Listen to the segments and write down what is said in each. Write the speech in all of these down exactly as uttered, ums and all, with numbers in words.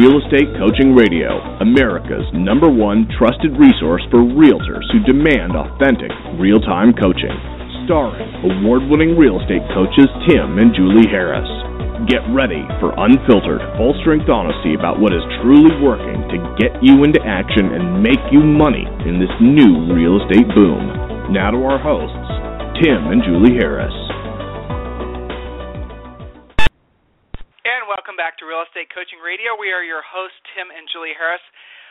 Real Estate Coaching Radio, America's number one trusted resource for realtors who demand authentic, real-time coaching. Starring award-winning real estate coaches Tim and Julie Harris. Get ready for unfiltered, full-strength honesty about what is truly working to get you into action and make you money in this new real estate boom. Now to our hosts, Tim and Julie Harris. And welcome back to Real Estate Coaching Radio. We are your hosts, Tim and Julie Harris.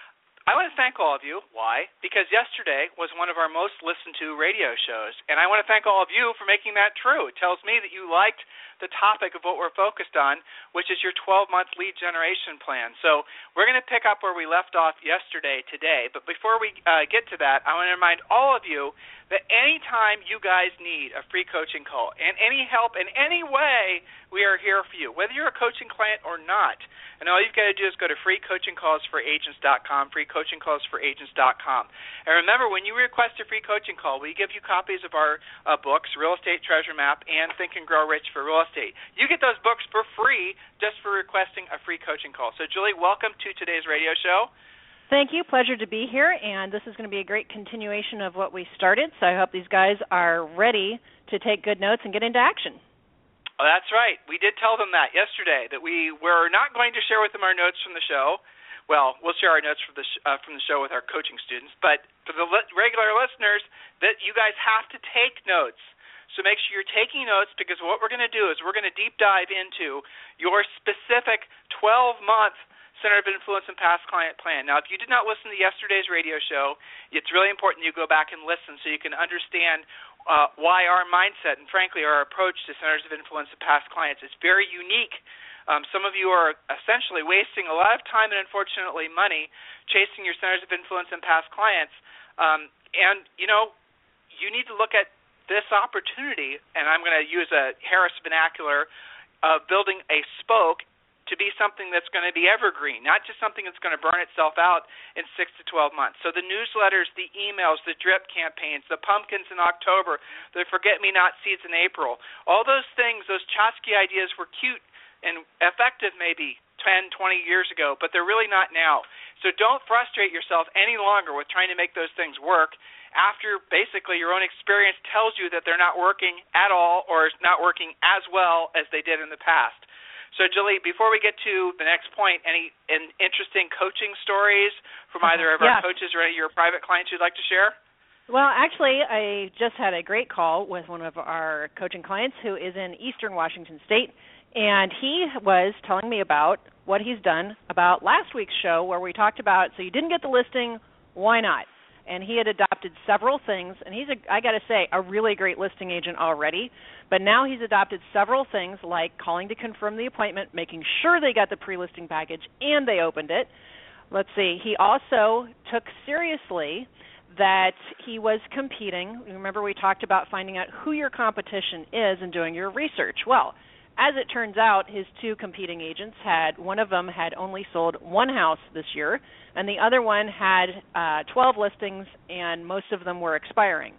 I want to thank all of you. Why? Because yesterday was one of our most listened to radio shows, and I want to thank all of you for making that true. It tells me that you liked the topic of what we're focused on, which is your twelve-month lead generation plan. So we're going to pick up where we left off yesterday today, but before we uh, get to that, I want to remind all of you that anytime you guys need a free coaching call and any help in any way, we are here for you, whether you're a coaching client or not. And all you've got to do is go to free coaching calls for agents dot com, free coaching calls for agents dot com. And remember, when you request a free coaching call, we give you copies of our uh, books, Real Estate Treasure Map and Think and Grow Rich for Real Estate. You get those books for free just for requesting a free coaching call. So, Julie, welcome to today's radio show. Thank you. Pleasure to be here, and this is going to be a great continuation of what we started, so I hope these guys are ready to take good notes and get into action. Oh, that's right. We did tell them that yesterday, that we were not going to share with them our notes from the show. Well, we'll share our notes from the, sh- uh, from the show with our coaching students, but for the li- regular listeners, that you guys have to take notes. So make sure you're taking notes, because what we're going to do is we're going to deep dive into your specific twelve-month Center of Influence and Past Client Plan. Now, if you did not listen to yesterday's radio show, it's really important you go back and listen so you can understand uh, why our mindset and, frankly, our approach to Centers of Influence and Past Clients is very unique. Um, some of you are essentially wasting a lot of time and, unfortunately, money chasing your Centers of Influence and Past Clients. Um, and, you know, you need to look at this opportunity, and I'm going to use a Harris vernacular, of building a spoke to be something that's going to be evergreen, not just something that's going to burn itself out in six to twelve months. So the newsletters, the emails, the drip campaigns, the pumpkins in October, the forget-me-not seeds in April, all those things, those Chomsky ideas were cute and effective maybe ten, twenty years ago, but they're really not now. So don't frustrate yourself any longer with trying to make those things work after basically your own experience tells you that they're not working at all or not working as well as they did in the past. So, Julie, before we get to the next point, any, any interesting coaching stories from either of yeah. our coaches or any of your private clients you'd like to share? Well, actually, I just had a great call with one of our coaching clients who is in eastern Washington State, and he was telling me about what he's done about last week's show where we talked about, so you didn't get the listing, why not? And he had adopted several things, and he's, a, I got to say, a really great listing agent already, but now he's adopted several things like calling to confirm the appointment, making sure they got the pre-listing package, and they opened it. Let's see. He also took seriously that he was competing. Remember we talked about finding out who your competition is and doing your research. Well, as it turns out, his two competing agents had, one of them had only sold one house this year, and the other one had uh, twelve listings, and most of them were expiring.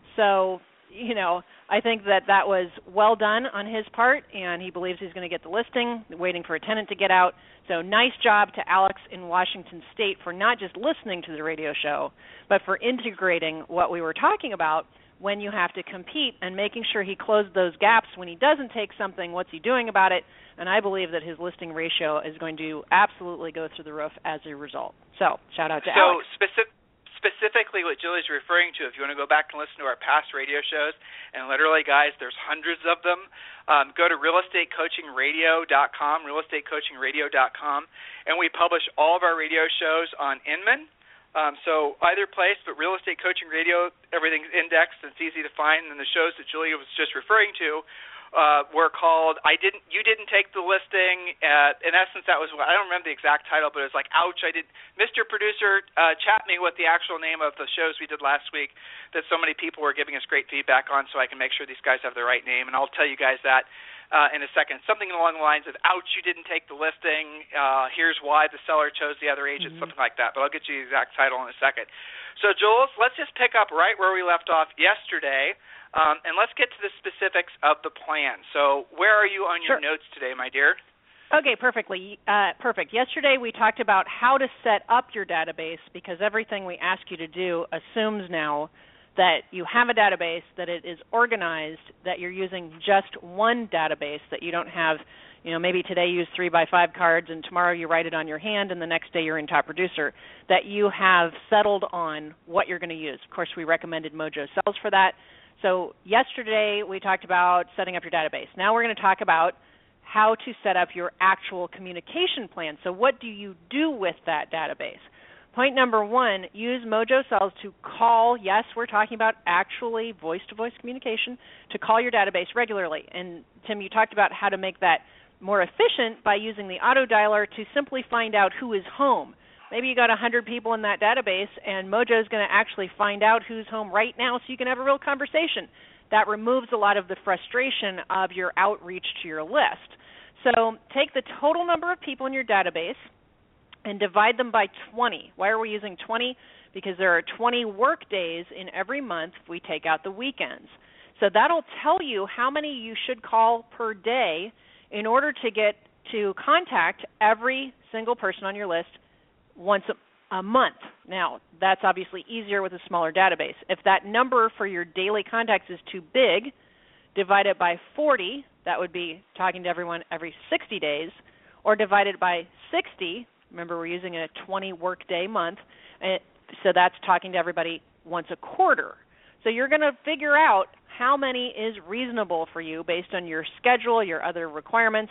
So, you know, I think that that was well done on his part, and he believes he's going to get the listing, waiting for a tenant to get out. So nice job to Alex in Washington State for not just listening to the radio show, but for integrating what we were talking about when you have to compete and making sure he closed those gaps. When he doesn't take something, what's he doing about it? And I believe that his listing ratio is going to absolutely go through the roof as a result. So shout out to so Alex. Specific, specifically what Julie's referring to, if you want to go back and listen to our past radio shows, and literally, guys, there's hundreds of them, um, go to real estate coaching radio dot com, real estate coaching radio dot com, and we publish all of our radio shows on Inman. Um, so either place, but Real Estate Coaching Radio, everything's indexed and it's easy to find. And the shows that Julia was just referring to uh, were called "I Didn't, You Didn't Take the Listing." Uh, in essence, that was, I don't remember the exact title, but it was like, "Ouch, I did." Mister Producer, uh, chat me with the actual name of the shows we did last week that so many people were giving us great feedback on, so I can make sure these guys have the right name. And I'll tell you guys that uh, in a second. Something along the lines of, ouch, you didn't take the listing, uh, here's why the seller chose the other agent, mm-hmm. something like that. But I'll get you the exact title in a second. So, Jules, let's just pick up right where we left off yesterday, um, and let's get to the specifics of the plan. So where are you on your sure. notes today, my dear? Okay, perfectly. Uh, perfect. Yesterday we talked about how to set up your database because everything we ask you to do assumes now that you have a database, that it is organized, that you're using just one database, that you don't have, you know, maybe today you use three by five cards and tomorrow you write it on your hand and the next day you're in Top Producer, that you have settled on what you're going to use. Of course, we recommended Mojo Sells for that. So yesterday we talked about setting up your database. Now we're going to talk about how to set up your actual communication plan. So what do you do with that database? Point number one, use Mojo Sells to call, yes, we're talking about actually voice-to-voice communication, to call your database regularly. And Tim, you talked about how to make that more efficient by using the auto dialer to simply find out who is home. Maybe you got one hundred people in that database and Mojo is going to actually find out who's home right now so you can have a real conversation. That removes a lot of the frustration of your outreach to your list. So take the total number of people in your database and divide them by twenty. Why are we using twenty? Because there are twenty work days in every month if we take out the weekends. So that'll tell you how many you should call per day in order to get to contact every single person on your list once a, a month. Now, that's obviously easier with a smaller database. If that number for your daily contacts is too big, divide it by forty. That would be talking to everyone every sixty days, or divide it by sixty. Remember, we're using a twenty workday month, so that's talking to everybody once a quarter. So you're going to figure out how many is reasonable for you based on your schedule, your other requirements.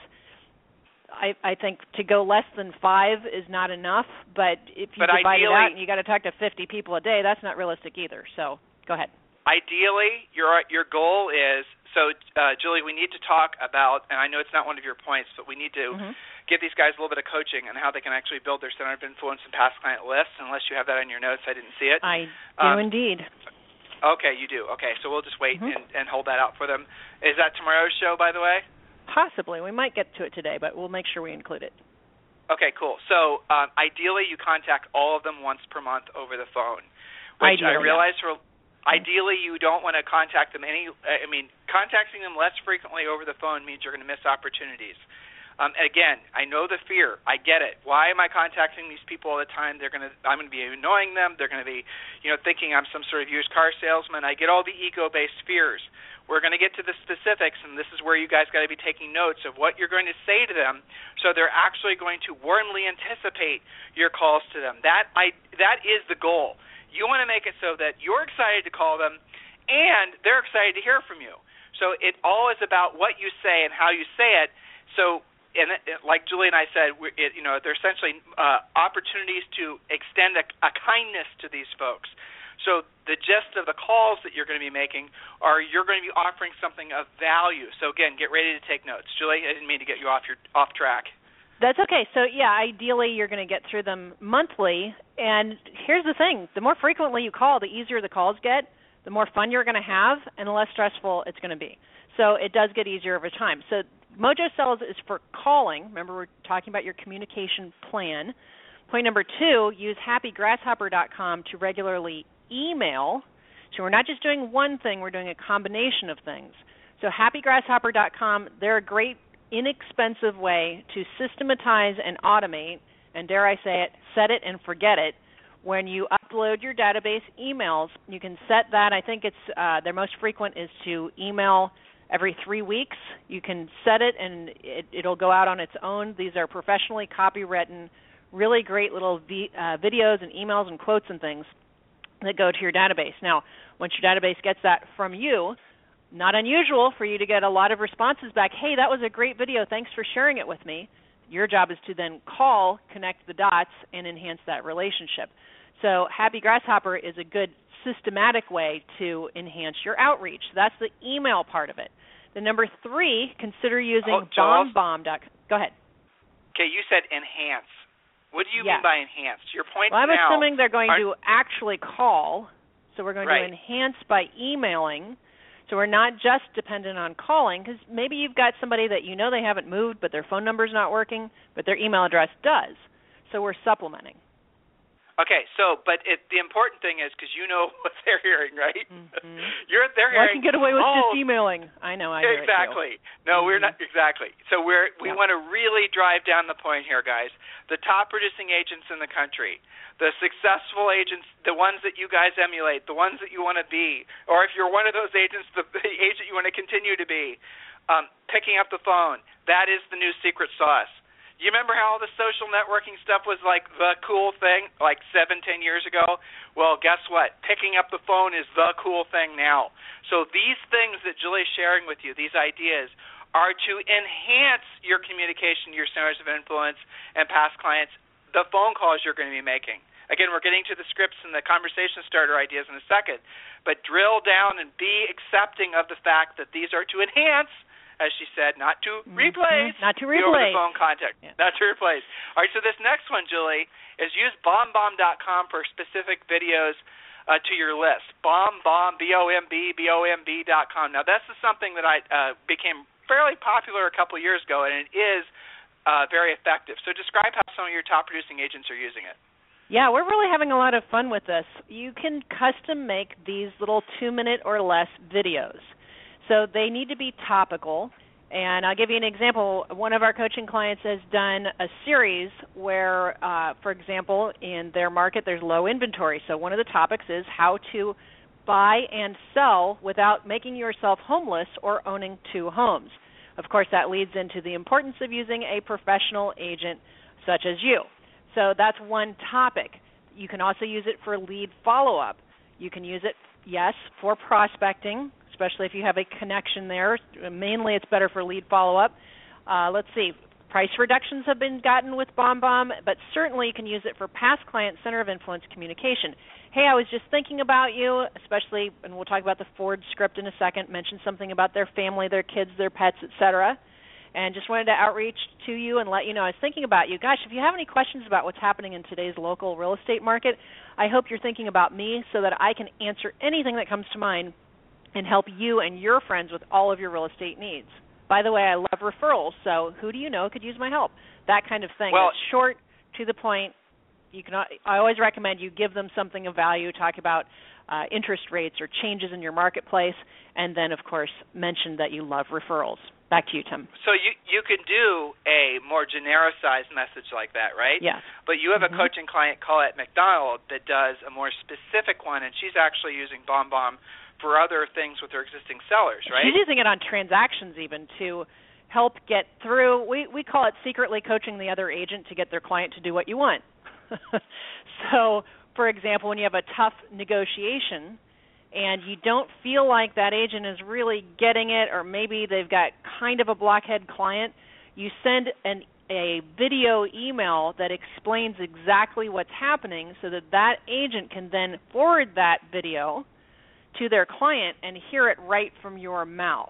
I, I think to go less than five is not enough, but if you but divide it out and you got to talk to fifty people a day, that's not realistic either. So go ahead. Ideally, your your goal is, so uh, Julie, we need to talk about, and I know it's not one of your points, but we need to mm-hmm. give these guys a little bit of coaching on how they can actually build their center of influence and past client lists. Unless you have that on your notes, I didn't see it. I do um, indeed. Okay, you do. Okay, so we'll just wait mm-hmm. and, and hold that out for them. Is that tomorrow's show, by the way? Possibly. We might get to it today, but we'll make sure we include it. Okay, cool. So um, ideally, you contact all of them once per month over the phone, which ideally, I realize yeah. for ideally you don't want to contact them any. I mean, contacting them less frequently over the phone means you're going to miss opportunities. Um, again, I know the fear. I get it. Why am I contacting these people all the time? They're going to. I'm going to be annoying them. They're going to be, you know, thinking I'm some sort of used car salesman. I get all the ego-based fears. We're going to get to the specifics, and this is where you guys got to be taking notes of what you're going to say to them, so they're actually going to warmly anticipate your calls to them. That I that is the goal. You want to make it so that you're excited to call them, and they're excited to hear from you. So it all is about what you say and how you say it. So, and it, like Julie and I said, it, you know, they're essentially uh, opportunities to extend a, a kindness to these folks. So the gist of the calls that you're going to be making are you're going to be offering something of value. So, again, get ready to take notes. Julie, I didn't mean to get you off your off track. That's okay. So, yeah, ideally you're going to get through them monthly. And here's the thing. The more frequently you call, the easier the calls get, the more fun you're going to have, and the less stressful it's going to be. So it does get easier over time. So Mojo Sells is for calling. Remember, we're talking about your communication plan. Point number two, use happy grasshopper dot com to regularly email. So we're not just doing one thing, we're doing a combination of things. So happy grasshopper dot com, they're a great, inexpensive way to systematize and automate, and dare I say it, set it and forget it. When you upload your database emails, you can set that. I think it's uh, their most frequent is to email every three weeks. You can set it, and it, it'll go out on its own. These are professionally copywritten, really great little v, uh, videos and emails and quotes and things that go to your database. Now, once your database gets that from you, not unusual for you to get a lot of responses back. Hey, that was a great video. Thanks for sharing it with me. Your job is to then call, connect the dots, and enhance that relationship. So Happy Grasshopper is a good systematic way to enhance your outreach. So that's the email part of it. The number three, consider using oh, bomb bomb dot com. Go ahead. Okay, you said enhance. What do you yes. mean by enhanced? Your point well, I'm now, assuming they're going are, to actually call, so we're going right. to enhance by emailing. So we're not just dependent on calling, because maybe you've got somebody that you know they haven't moved, but their phone number's not working, but their email address does. So we're supplementing. Okay, so, but it, the important thing is, because you know what they're hearing, right? Mm-hmm. You're they're well, hearing. I can get away with oh, just emailing. I know. I hear exactly. It too. No, mm-hmm. we're not exactly. So we're we yeah. want to really drive down the point here, guys. The top producing agents in the country, the successful agents, the ones that you guys emulate, the ones that you want to be, or if you're one of those agents, the, the agent you want to continue to be, um, picking up the phone. That is the new secret sauce. You remember how all the social networking stuff was like the cool thing like seven, ten years ago? Well, guess what? Picking up the phone is the cool thing now. So these things that Julie's sharing with you, these ideas, are to enhance your communication to your centers of influence and past clients, the phone calls you're going to be making. Again, we're getting to the scripts and the conversation starter ideas in a second, but drill down and be accepting of the fact that these are to enhance, as she said, not to replace, mm-hmm. not to the replace over-the-phone contact, yeah. not to replace. All right, so this next one, Julie, is use bombbomb dot com for specific videos uh, to your list. BombBomb, B O M B, B O M B dot com. Now, this is something that I uh, became fairly popular a couple years ago, and it is uh, very effective. So describe how some of your top-producing agents are using it. Yeah, we're really having a lot of fun with this. You can custom make these little two-minute or less videos. So they need to be topical, and I'll give you an example. One of our coaching clients has done a series where, uh, for example, in their market there's low inventory. So one of the topics is how to buy and sell without making yourself homeless or owning two homes. Of course, that leads into the importance of using a professional agent such as you. So that's one topic. You can also use it for lead follow-up. You can use it, yes, for prospecting, especially if you have a connection there. Mainly it's better for lead follow-up. Uh, let's see, price reductions have been gotten with BombBomb, but certainly you can use it for past client center of influence communication. Hey, I was just thinking about you, especially, and we'll talk about the Ford script in a second, mention something about their family, their kids, their pets, et cetera, and just wanted to outreach to you and let you know I was thinking about you. Gosh, if you have any questions about what's happening in today's local real estate market, I hope you're thinking about me so that I can answer anything that comes to mind and help you and your friends with all of your real estate needs. By the way, I love referrals, so who do you know could use my help? That kind of thing. Well, it's short, to the point. You can. I always recommend you give them something of value, talk about uh, interest rates or changes in your marketplace, and then, of course, mention that you love referrals. Back to you, Tim. So you you can do a more genericized message like that, right? Yeah. But you have mm-hmm. a coaching client, Colette McDonald, that does a more specific one, and she's actually using BombBomb for other things with her existing sellers, right? She's using it on transactions even to help get through. We we call it secretly coaching the other agent to get their client to do what you want. So, for example, when you have a tough negotiation and you don't feel like that agent is really getting it, or maybe they've got kind of a blockhead client, you send an, a video email that explains exactly what's happening so that that agent can then forward that video to their client and hear it right from your mouth.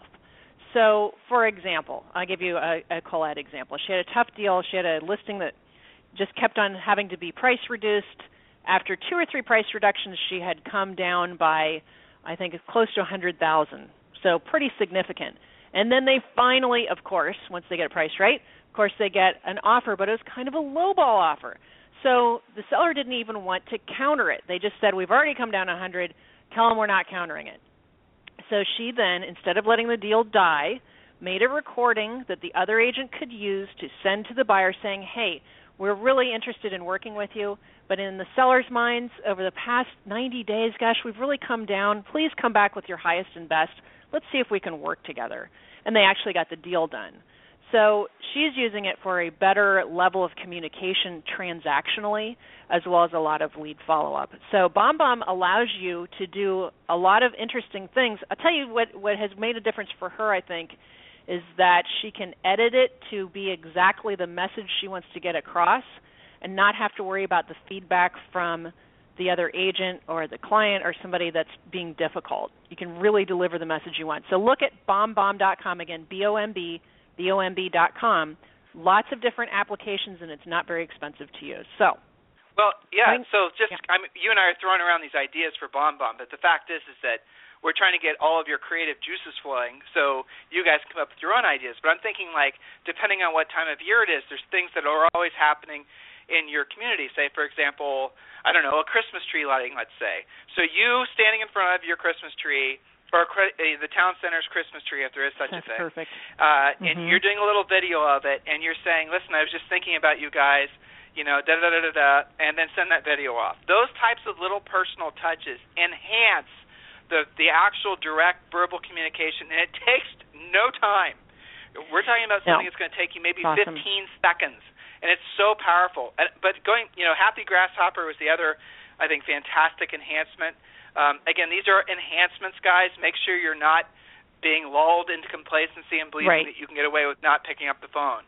So, for example, I'll give you a, a Colette example. She had a tough deal. She had a listing that just kept on having to be price reduced. After two or three price reductions, she had come down by, I think, close to one hundred thousand dollars, so pretty significant. And then they finally, of course, once they get a price right, of course they get an offer, but it was kind of a lowball offer. So the seller didn't even want to counter it. They just said, we've already come down one hundred thousand dollars, tell them we're not countering it. So she then, instead of letting the deal die, made a recording that the other agent could use to send to the buyer saying, hey, we're really interested in working with you, but in the seller's minds, over the past ninety days, gosh, we've really come down. Please come back with your highest and best. Let's see if we can work together. And they actually got the deal done. So she's using it for a better level of communication transactionally, as well as a lot of lead follow-up. So BombBomb allows you to do a lot of interesting things. I'll tell you what, what has made a difference for her, I think, is that she can edit it to be exactly the message she wants to get across and not have to worry about the feedback from the other agent or the client or somebody that's being difficult. You can really deliver the message you want. So look at bombbomb dot com, again, B O M B, B O M B dot com. Lots of different applications, and it's not very expensive to use. So, well, yeah, going, so just yeah. I mean, you and I are throwing around these ideas for BombBomb, but the fact is is that we're trying to get all of your creative juices flowing so you guys come up with your own ideas. But I'm thinking, like, depending on what time of year it is, there's things that are always happening in your community. Say, for example, I don't know, a Christmas tree lighting, let's say. So you standing in front of your Christmas tree, or the town center's Christmas tree, if there is such That's a thing. Perfect. Uh, mm-hmm. And you're doing a little video of it, and you're saying, listen, I was just thinking about you guys, you know, da-da-da-da-da, and then send that video off. Those types of little personal touches enhance the the actual direct verbal communication, and it takes no time. We're talking about something no. that's going to take you maybe awesome. fifteen seconds, and it's so powerful. But going, you know, Happy Grasshopper was the other, I think, fantastic enhancement. Um, again, these are enhancements, guys. Make sure you're not being lulled into complacency and believing right. that you can get away with not picking up the phone.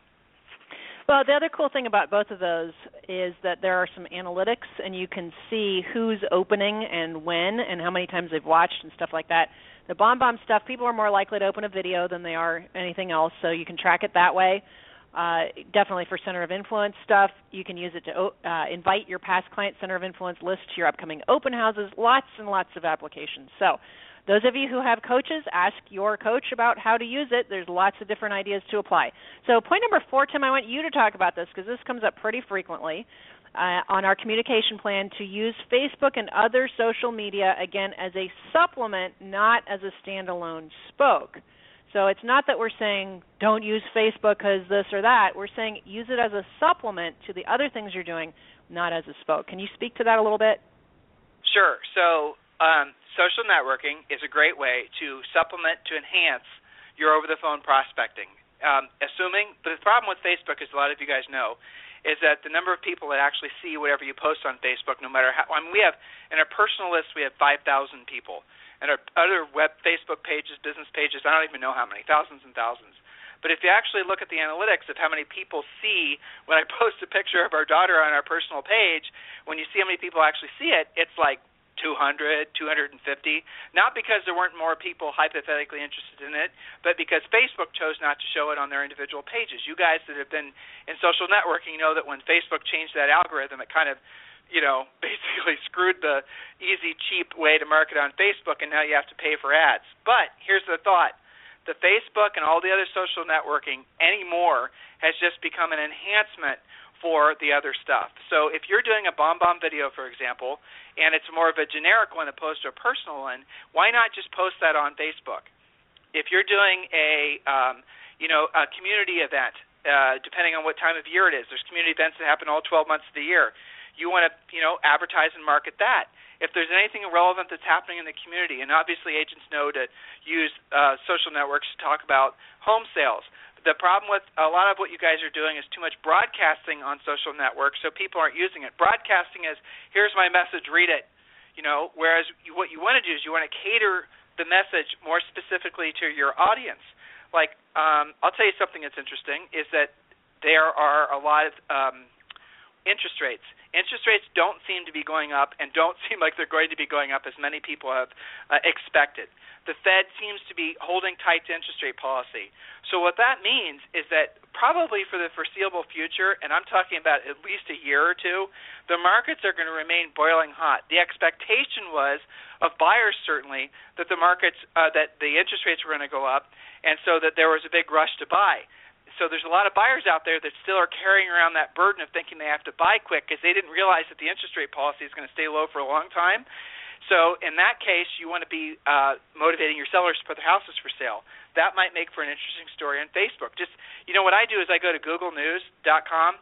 Well, the other cool thing about both of those is that there are some analytics, and you can see who's opening and when and how many times they've watched and stuff like that. The BombBomb stuff, people are more likely to open a video than they are anything else, so you can track it that way. Uh, definitely for Center of Influence stuff, you can use it to uh, invite your past client Center of Influence list to your upcoming open houses, lots and lots of applications. So those of you who have coaches, ask your coach about how to use it. There's lots of different ideas to apply. So point number four, Tim, I want you to talk about this because this comes up pretty frequently uh, on our communication plan, to use Facebook and other social media, again, as a supplement, not as a standalone spoke. So it's not that we're saying don't use Facebook because this or that. We're saying use it as a supplement to the other things you're doing, not as a spoke. Can you speak to that a little bit? Sure. So um, social networking is a great way to supplement, to enhance your over-the-phone prospecting. Um, assuming, but the problem with Facebook, as a lot of you guys know, is that the number of people that actually see whatever you post on Facebook, no matter how, I mean, we have, in our personal list, we have five thousand people. And our other web Facebook pages, business pages, I don't even know how many, thousands and thousands. But if you actually look at the analytics of how many people see when I post a picture of our daughter on our personal page, when you see how many people actually see it, it's like two hundred, two hundred fifty, not because there weren't more people hypothetically interested in it, but because Facebook chose not to show it on their individual pages. You guys that have been in social networking know that when Facebook changed that algorithm, it kind of you know, basically screwed the easy, cheap way to market on Facebook, and now you have to pay for ads. But here's the thought. The Facebook and all the other social networking anymore has just become an enhancement for the other stuff. So if you're doing a BombBomb video, for example, and it's more of a generic one opposed to a personal one, why not just post that on Facebook? If you're doing a, um, you know, a community event, uh, depending on what time of year it is, there's community events that happen all twelve months of the year. You want to, you know, advertise and market that. If there's anything relevant that's happening in the community, and obviously agents know to use uh, social networks to talk about home sales. The problem with a lot of what you guys are doing is too much broadcasting on social networks, so people aren't using it. Broadcasting is, here's my message, read it. You know, whereas you, what you want to do is you want to cater the message more specifically to your audience. Like, um, I'll tell you something that's interesting, is that there are a lot of um, interest rates. Interest rates don't seem to be going up and don't seem like they're going to be going up as many people have uh, expected. The Fed seems to be holding tight to interest rate policy. So what that means is that probably for the foreseeable future, and I'm talking about at least a year or two, the markets are going to remain boiling hot. The expectation was, of buyers certainly, that the markets, uh, that the interest rates were going to go up, and so that there was a big rush to buy. So there's a lot of buyers out there that still are carrying around that burden of thinking they have to buy quick because they didn't realize that the interest rate policy is going to stay low for a long time. So in that case, you want to be uh, motivating your sellers to put their houses for sale. That might make for an interesting story on Facebook. Just, you know, what I do is I go to google news dot com,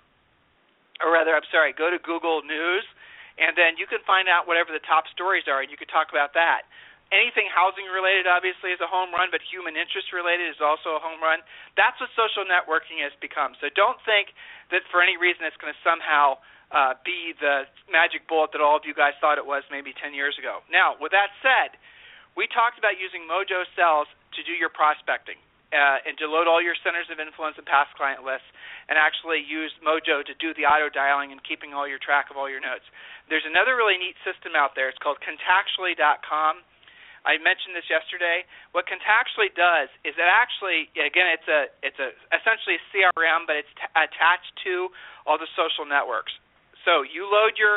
or rather, I'm sorry, go to Google News, and then you can find out whatever the top stories are, and you can talk about that. Anything housing-related, obviously, is a home run, but human interest-related is also a home run. That's what social networking has become. So don't think that for any reason it's going to somehow uh, be the magic bullet that all of you guys thought it was maybe ten years ago. Now, with that said, we talked about using Mojo Sells to do your prospecting uh, and to load all your centers of influence and past client lists and actually use Mojo to do the auto-dialing and keeping all your track of all your notes. There's another really neat system out there. It's called Contactually dot com. I mentioned this yesterday. What Contactually does is it actually, again, it's a it's a essentially a C R M, but it's t- attached to all the social networks. So you load your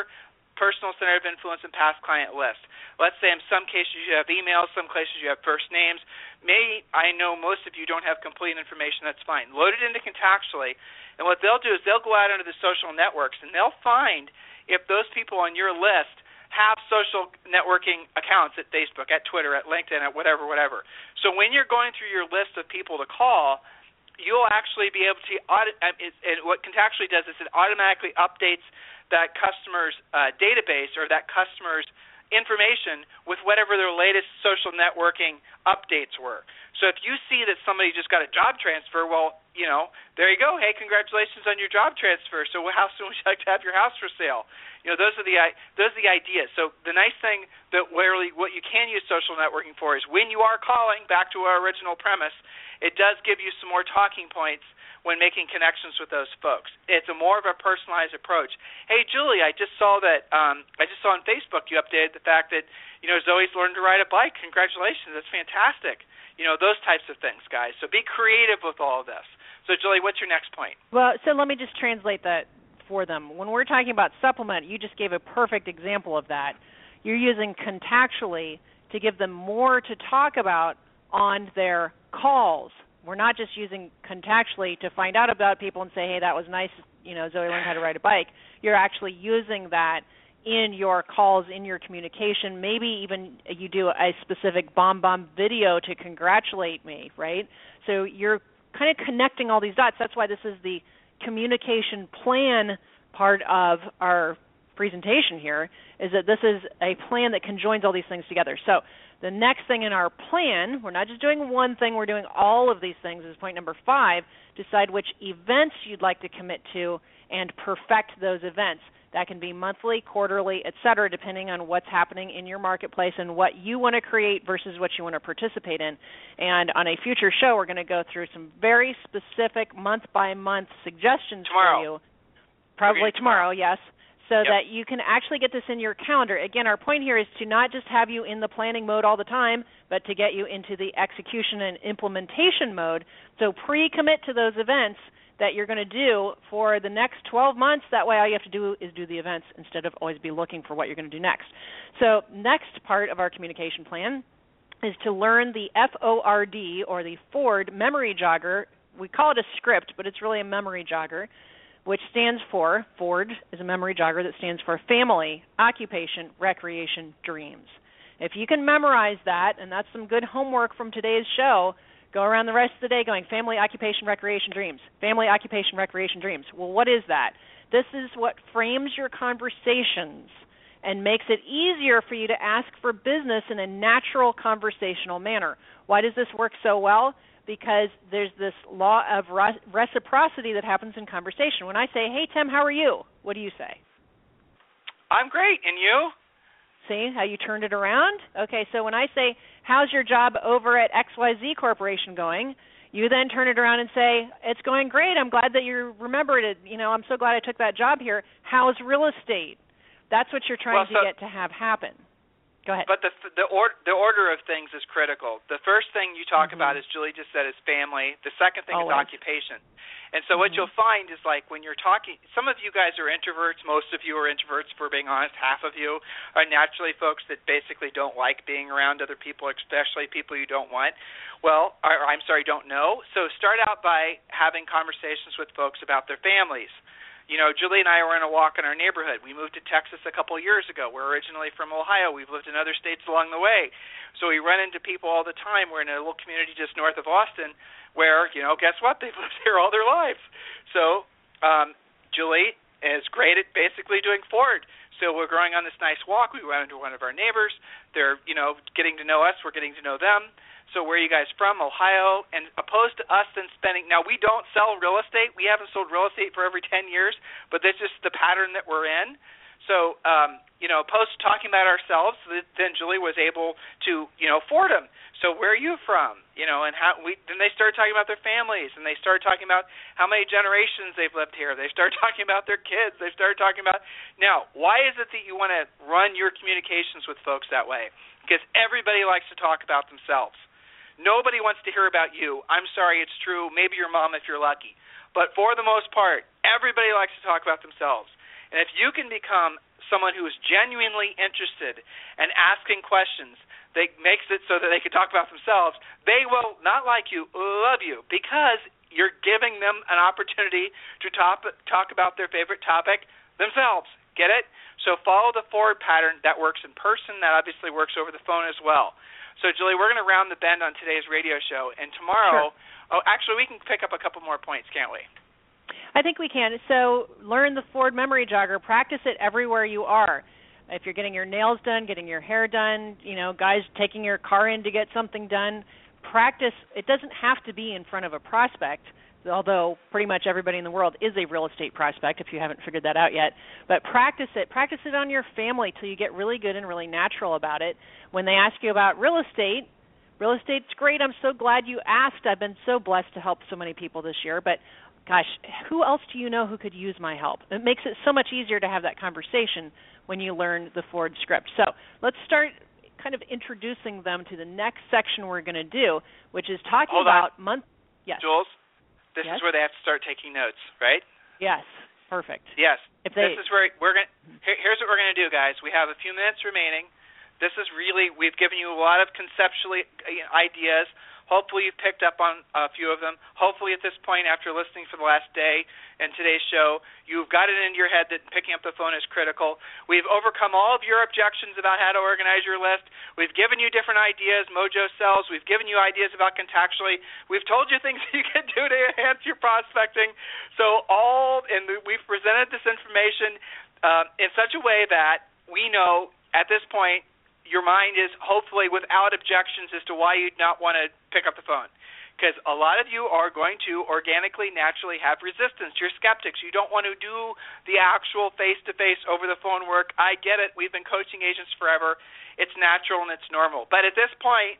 personal center of influence and past client list. Let's say in some cases you have emails, some cases you have first names. Maybe I know most of you don't have complete information. That's fine. Load it into Contactually, and what they'll do is they'll go out into the social networks, and they'll find if those people on your list have social networking accounts at Facebook, at Twitter, at LinkedIn, at whatever, whatever. So when you're going through your list of people to call, you'll actually be able to audit. And what Contactually does is it automatically updates that customer's uh, database or that customer's information with whatever their latest social networking updates were. So if you see that somebody just got a job transfer, well, you know, there you go. Hey, congratulations on your job transfer. So how soon would you like to have your house for sale? You know, those are the those are the ideas. So the nice thing that really what you can use social networking for is when you are calling, back to our original premise, it does give you some more talking points when making connections with those folks. It's a more of a personalized approach. Hey, Julie, I just saw that. Um, I just saw on Facebook you updated the fact that you know Zoe's learned to ride a bike. Congratulations, that's fantastic. You know, those types of things, guys. So be creative with all of this. So, Julie, what's your next point? Well, so let me just translate that for them. When we're talking about supplement, you just gave a perfect example of that. You're using Contactually to give them more to talk about on their calls. We're not just using Contactually to find out about people and say, hey, that was nice, you know, Zoe learned how to ride a bike. You're actually using that in your calls, in your communication. Maybe even you do a specific bomb bomb video to congratulate me, right? So you're kind of connecting all these dots. That's why this is the communication plan part of our presentation here, is that this is a plan that conjoins all these things together. So the next thing in our plan, we're not just doing one thing, we're doing all of these things, is point number five, decide which events you'd like to commit to and perfect those events. That can be monthly, quarterly, et cetera, depending on what's happening in your marketplace and what you want to create versus what you want to participate in. And on a future show, we're going to go through some very specific month-by-month suggestions tomorrow. for you. Probably tomorrow, yes, so yep. that you can actually get this in your calendar. Again, our point here is to not just have you in the planning mode all the time, but to get you into the execution and implementation mode. So pre-commit to those events that you're going to do for the next twelve months. That way all you have to do is do the events instead of always be looking for what you're going to do next. So next part of our communication plan is to learn the F O R D, or the Ford Memory Jogger. We call it a script, but it's really a memory jogger, which stands for, Ford is a memory jogger that stands for Family, Occupation, Recreation, Dreams. If you can memorize that, and that's some good homework from today's show, go around the rest of the day going family, occupation, recreation, dreams. Family, occupation, recreation, dreams. Well, what is that? This is what frames your conversations and makes it easier for you to ask for business in a natural conversational manner. Why does this work so well? Because there's this law of reciprocity that happens in conversation. When I say, hey, Tim, how are you? What do you say? I'm great. And you? See how you turned it around? Okay, so when I say, how's your job over at X Y Z Corporation going, you then turn it around and say, it's going great. I'm glad that you remembered it. You know, I'm so glad I took that job here. How's real estate? That's what you're trying well, so, to get to have happen. Go ahead. But the the, or, the order of things is critical. The first thing you talk mm-hmm. about, as Julie just said, is family. The second thing Always. is occupation. And so what mm-hmm. you'll find is, like, when you're talking, some of you guys are introverts. Most of you are introverts, for being honest. Half of you are naturally folks that basically don't like being around other people, especially people you don't want. Well, or, I'm sorry, don't know. So start out by having conversations with folks about their families. You know, Julie and I were on a walk in our neighborhood. We moved to Texas a couple of years ago. We're originally from Ohio. We've lived in other states along the way. So we run into people all the time. We're in a little community just north of Austin where, you know, guess what? They've lived here all their lives. So um, Julie is great at basically doing Ford. So we're going on this nice walk. We run into one of our neighbors. They're, you know, getting to know us. We're getting to know them. So where are you guys from? Ohio. And opposed to us then spending, now we don't sell real estate. We haven't sold real estate for every ten years, but that's just the pattern that we're in. So, um, you know, opposed to talking about ourselves, then Julie was able to, you know, Fordham. So where are you from? You know, and how we then they started talking about their families, and they started talking about how many generations they've lived here. They started talking about their kids. They started talking about, now, why is it that you want to run your communications with folks that way? Because everybody likes to talk about themselves. Nobody wants to hear about you. I'm sorry, it's true. Maybe your mom if you're lucky. But for the most part, everybody likes to talk about themselves. And if you can become someone who is genuinely interested and asking questions that makes it so that they can talk about themselves, they will not like you, love you, because you're giving them an opportunity to talk, talk about their favorite topic themselves. Get it? So follow the forward pattern. That works in person. That obviously works over the phone as well. So, Julie, we're going to round the bend on today's radio show. And tomorrow, sure. oh, actually, we can pick up a couple more points, can't we? I think we can. So learn the Ford Memory Jogger. Practice it everywhere you are. If you're getting your nails done, getting your hair done, you know, guys taking your car in to get something done, practice. It doesn't have to be in front of a prospect, although pretty much everybody in the world is a real estate prospect if you haven't figured that out yet. But practice it. Practice it on your family till you get really good and really natural about it. When they ask you about real estate, real estate's great. I'm so glad you asked. I've been so blessed to help so many people this year. But gosh, who else do you know who could use my help? It makes it so much easier to have that conversation when you learn the Ford script. So let's start kind of introducing them to the next section we're going to do, which is talking Hold about on. month. Yes. Jules, this yes? is where they have to start taking notes, right? Yes. Perfect. Yes. If they, this is where we're going. Here, here's what we're going to do, guys. We have a few minutes remaining. This is really, we've given you a lot of conceptually ideas. Hopefully you've picked up on a few of them. Hopefully at this point, after listening for the last day and today's show, you've got it into your head that picking up the phone is critical. We've overcome all of your objections about how to organize your list. We've given you different ideas, Mojo sells. We've given you ideas about Contactually. We've told you things you can do to enhance your prospecting. So all, and we've presented this information uh, in such a way that we know at this point your mind is hopefully without objections as to why you'd not want to pick up the phone. Because a lot of you are going to organically, naturally have resistance. You're skeptics. You don't want to do the actual face-to-face over-the-phone work. I get it. We've been coaching agents forever. It's natural and it's normal. But at this point,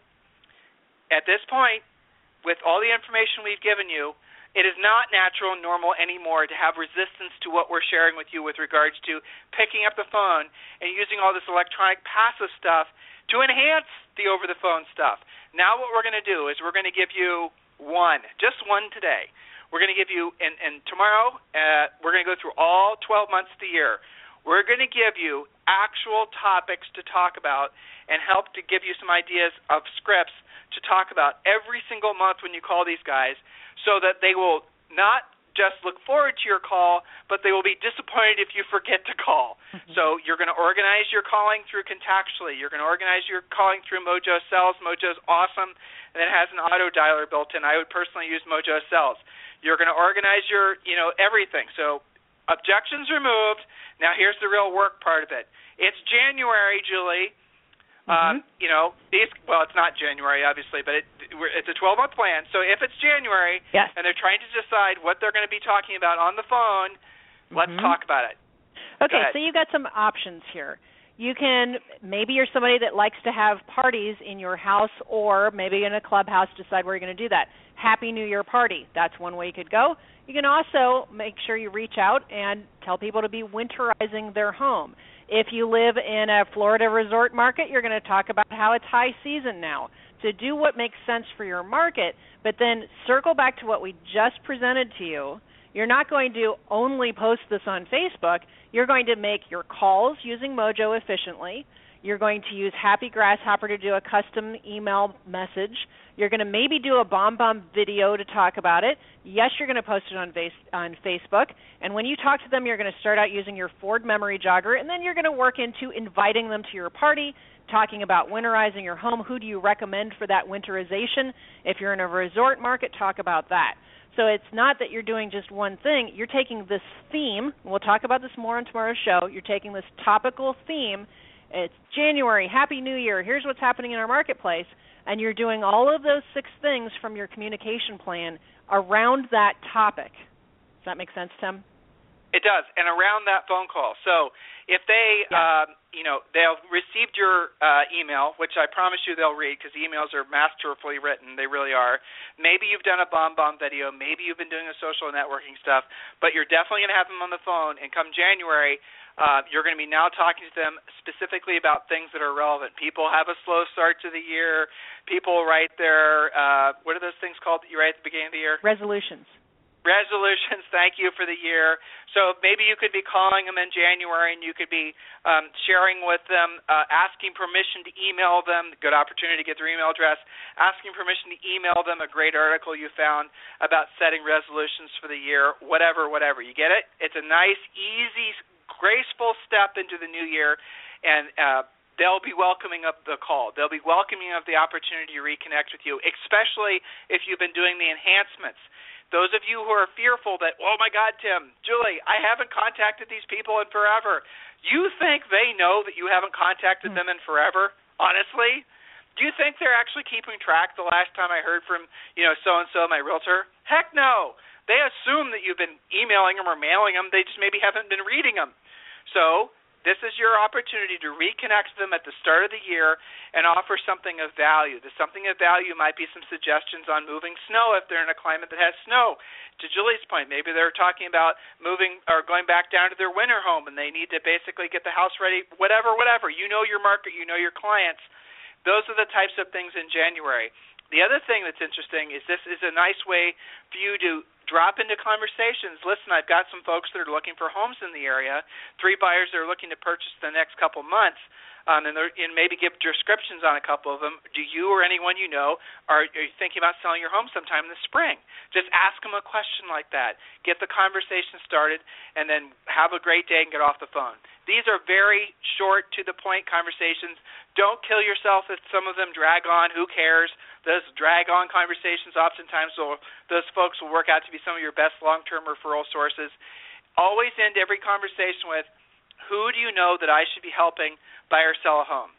at this point, with all the information we've given you, it is not natural and normal anymore to have resistance to what we're sharing with you with regards to picking up the phone and using all this electronic passive stuff to enhance the over-the-phone stuff. Now what we're going to do is we're going to give you one, just one today. We're going to give you, and, and tomorrow uh, we're going to go through all twelve months of the year. We're going to give you actual topics to talk about and help to give you some ideas of scripts to talk about every single month when you call these guys, so that they will not just look forward to your call, but they will be disappointed if you forget to call. Mm-hmm. So you're going to organize your calling through Contactually. You're going to organize your calling through Mojo Sells. Mojo's awesome, and it has an auto dialer built in. I would personally use Mojo Sells. You're going to organize your, you know, everything. So objections removed. Now here's the real work part of it. It's January, Julie. Mm-hmm. Um, you know, these, well, it's not January, obviously, but it, it's a twelve-month plan. So if it's January yes. and they're trying to decide what they're going to be talking about on the phone, mm-hmm. let's talk about it. Okay, so you've got some options here. You can, maybe you're somebody that likes to have parties in your house or maybe in a clubhouse, decide where you're going to do that. Happy New Year party. That's one way you could go. You can also make sure you reach out and tell people to be winterizing their home. If you live in a Florida resort market, you're going to talk about how it's high season now. So do what makes sense for your market, but then circle back to what we just presented to you. You're not going to only post this on Facebook. You're going to make your calls using Mojo efficiently. You're going to use Happy Grasshopper to do a custom email message. You're going to maybe do a Bomb Bomb video to talk about it. Yes, you're going to post it on, face, on Facebook. And when you talk to them, you're going to start out using your Ford Memory Jogger, and then you're going to work into inviting them to your party, talking about winterizing your home. Who do you recommend for that winterization? If you're in a resort market, talk about that. So it's not that you're doing just one thing. You're taking this theme. We'll talk about this more on tomorrow's show. You're taking this topical theme. It's January, Happy New Year, here's what's happening in our marketplace, and you're doing all of those six things from your communication plan around that topic. Does that make sense, Tim? It does, and around that phone call. So if they, yeah. um, you know, they'll received your uh, email, which I promise you they'll read because emails are masterfully written. They really are. Maybe you've done a Bomb Bomb video. Maybe you've been doing a social networking stuff, but you're definitely going to have them on the phone, and come January, Uh, you're going to be now talking to them specifically about things that are relevant. People have a slow start to the year. People write their, uh, what are those things called that you write at the beginning of the year? Resolutions. resolutions, thank you for the year. So maybe you could be calling them in January, and you could be um, sharing with them, uh, asking permission to email them, good opportunity to get their email address, asking permission to email them a great article you found about setting resolutions for the year, whatever, whatever. You get it? It's a nice, easy, graceful step into the new year, and uh, they'll be welcoming of the call. They'll be welcoming of the opportunity to reconnect with you, especially if you've been doing the enhancements. Those of you who are fearful that, oh, my God, Tim, Julie, I haven't contacted these people in forever. You think they know that you haven't contacted them in forever, honestly? Do you think they're actually keeping track the last time I heard from, you know, so-and-so, my realtor? Heck no. They assume that you've been emailing them or mailing them. They just maybe haven't been reading them. So this is your opportunity to reconnect them at the start of the year and offer something of value. The something of value might be some suggestions on moving snow if they're in a climate that has snow. To Julie's point, maybe they're talking about moving or going back down to their winter home and they need to basically get the house ready, whatever, whatever. You know your market, you know your clients. Those are the types of things in January. The other thing that's interesting is this is a nice way for you to drop into conversations. Listen, I've got some folks that are looking for homes in the area, three buyers that are looking to purchase the next couple months, um, and, and maybe give descriptions on a couple of them. Do you or anyone you know are, are you thinking about selling your home sometime in the spring? Just ask them a question like that. Get the conversation started, and then have a great day and get off the phone. These are very short, to-the-point conversations. Don't kill yourself if some of them drag on. Who cares? Those drag-on conversations oftentimes, will, those folks will work out to be some of your best long-term referral sources. Always end every conversation with, who do you know that I should be helping buy or sell a home?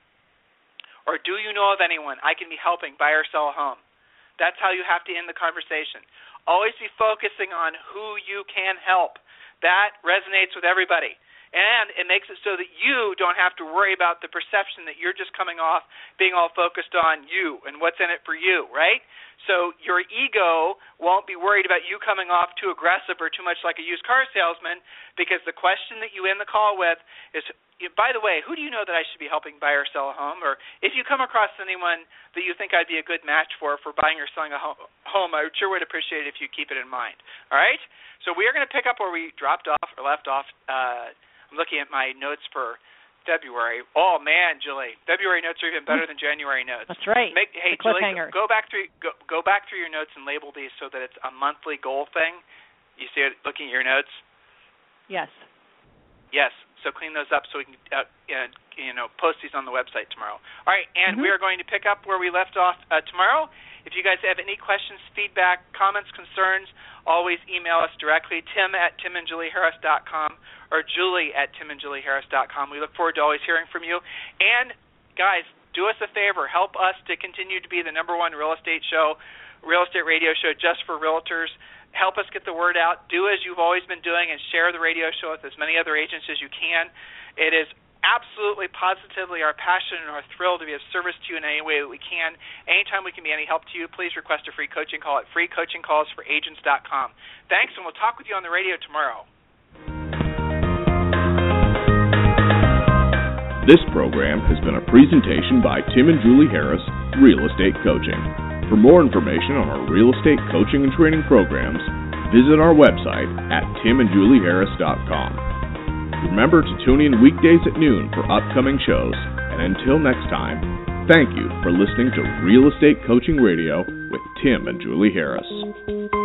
Or do you know of anyone I can be helping buy or sell a home? That's how you have to end the conversation. Always be focusing on who you can help. That resonates with everybody. And it makes it so that you don't have to worry about the perception that you're just coming off being all focused on you and what's in it for you, right? So your ego won't be worried about you coming off too aggressive or too much like a used car salesman, because the question that you end the call with is, by the way, who do you know that I should be helping buy or sell a home? Or if you come across anyone that you think I'd be a good match for for buying or selling a home, I sure would appreciate it if you keep it in mind. All right? So we are going to pick up where we dropped off or left off. Uh, I'm looking at my notes for February. Oh man, Julie, February notes are even better than January notes. That's right. Make, hey, the Julie, cliffhanger. go back through go, go back through your notes and label these so that it's a monthly goal thing. You see it looking at your notes? Yes. Yes. So clean those up so we can uh, you know post these on the website tomorrow. All right, and mm-hmm. we are going to pick up where we left off uh, tomorrow. If you guys have any questions, feedback, comments, concerns, always email us directly, tim at tim and julie harris dot com or julie at tim and julie harris dot com. We look forward to always hearing from you. And, guys, do us a favor. Help us to continue to be the number one real estate show, real estate radio show just for realtors. Help us get the word out. Do as you've always been doing and share the radio show with as many other agents as you can. It is absolutely, positively our passion and our thrill to be of service to you in any way that we can. Anytime we can be any help to you, please request a free coaching call at free coaching calls for agents dot com. Thanks, and we'll talk with you on the radio tomorrow. This program has been a presentation by Tim and Julie Harris, Real Estate Coaching. For more information on our real estate coaching and training programs, visit our website at tim and julie harris dot com. Remember to tune in weekdays at noon for upcoming shows. And until next time, thank you for listening to Real Estate Coaching Radio with Tim and Julie Harris.